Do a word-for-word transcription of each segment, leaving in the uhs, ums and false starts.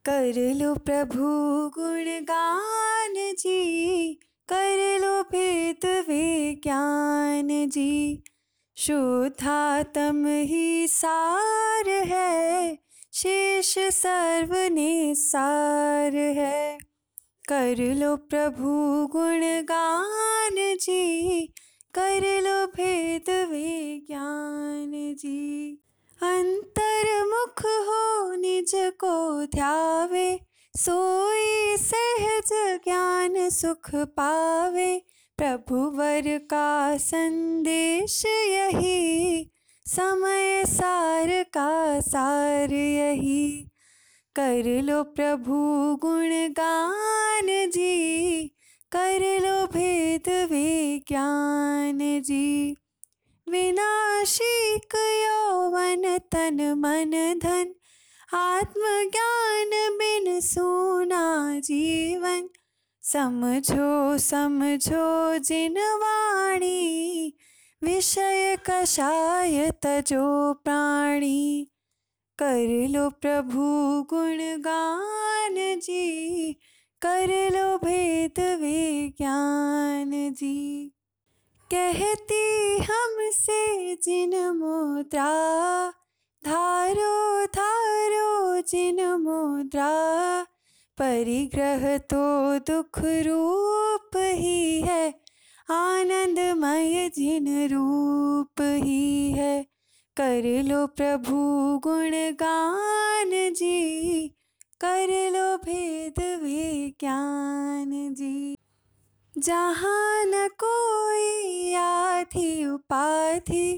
कर लो प्रभु गुणगान जी, कर लो भेद विज्ञान जी। शुद्धात्म ही सार है, शेष सर्व निसार है। कर लो प्रभु गुणगान जी, कर लो भेद विज्ञान जी। अंतर्मुख हो निज को ध्यावे, सोई सहज ज्ञान सुख पावे। प्रभु वर का संदेश यही, समय सार का सार यही। कर लो प्रभु गुणगान जी, कर लो भेद विज्ञान जी। विनाशी यौवन तन मन धन, आत्मज्ञान बिन सूना जीवन। समझो समझो जिन वाणी, विषय कषाय तजो प्राणी। कर लो प्रभु गुणगान जी, कर लो भेद विज्ञान जी। कहती हमसे जिन मुद्रा, धारो धारो जिन मुद्रा। परिग्रह तो दुख रूप ही है, आनंदमय जिन रूप ही है। कर लो प्रभु गुणगान जी, कर लो भेद विज्ञान जी। जहाँ न कोई आधि उपाधि,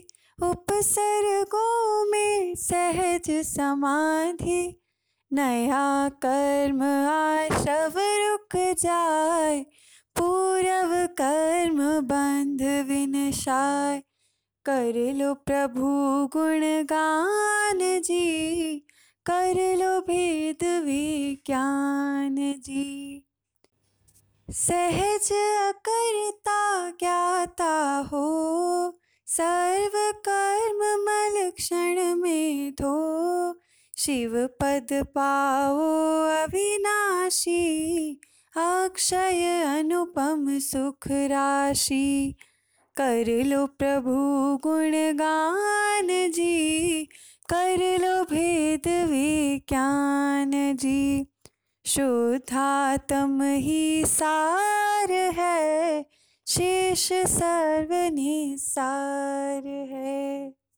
उपसर्गों में सहज समाधि। नया कर्म आश्रव रुक जाए, पूरव कर्म बंध विनाशाय। कर लो प्रभु गुणगान जी, कर लो भेद विज्ञान जी। सहज अकर्ता ज्ञाता हो, सर्व कर्म मल क्षण में धो। शिव पद पाओ अविनाशी, अक्षय अनुपम सुख राशि। कर लो प्रभु गुणगान जी, कर लो भेद विज्ञान जी। शुद्धात्म ही सार है, शेष सर्व निसार है।